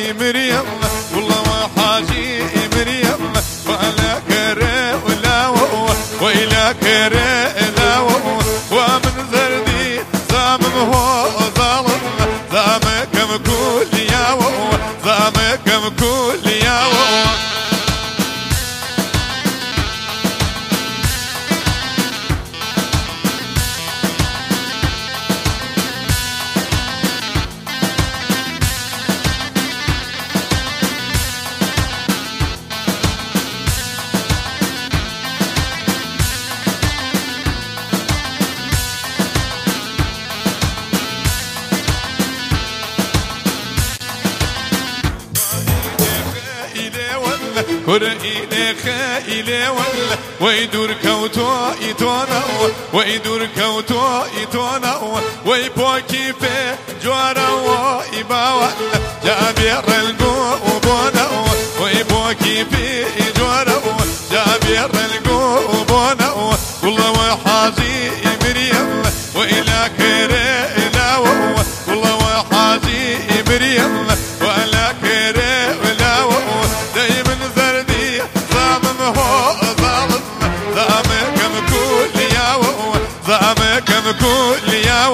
مريم والله وحاجي مريم ولا كره ولا وإلى كره لا ومن زردي زامم هو ظالم زامكم كل يا زامكم كل يا ورئيني خائلي ولا ويدور كوتو يتونا ويدور كوتو يتونا ويبوكي في جوارا ويباولا جابير القوبونا ويبوكي في جوارا جابير القوبونا والله وحاجي مريم وإلى كره لا والله وحاجي مريم وإلى كره لا دايما زردي ظالم هو ظالم ظامكم كل يا ظامكم كل يا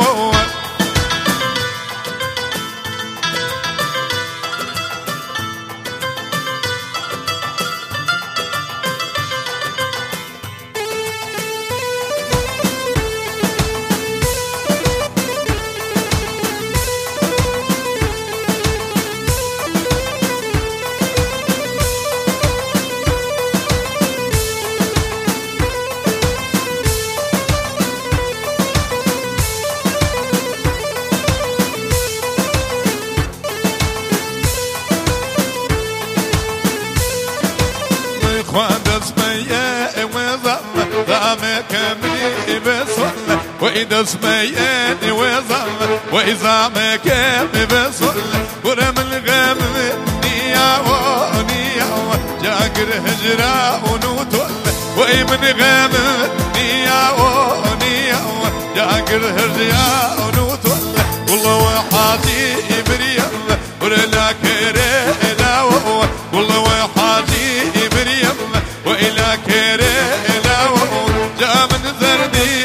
وإذا سمياني وظل وإذا ما كان بصل ورم الغم نيا ونيا جاكر هجرة ونوتل وإمن غم نيا ونيا جاكر هجرة ونوتل والله وحاجي مريم ولا كره لا والله وحاجي مريم وإلى كره لا جاء من زردي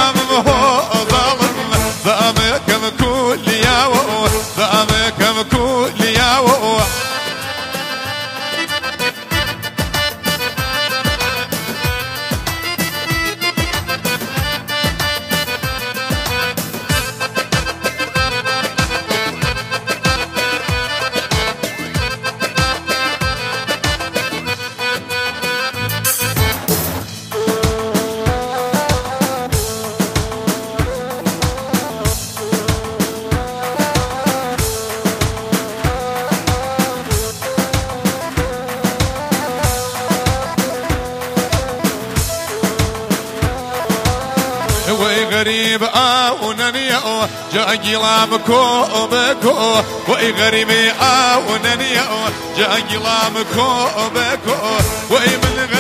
ظامكم كل يا ظامكم كل يا غريب وننيا جاء قلامكو بكو وي غريب وننيا جاء قلامكو بكو وي من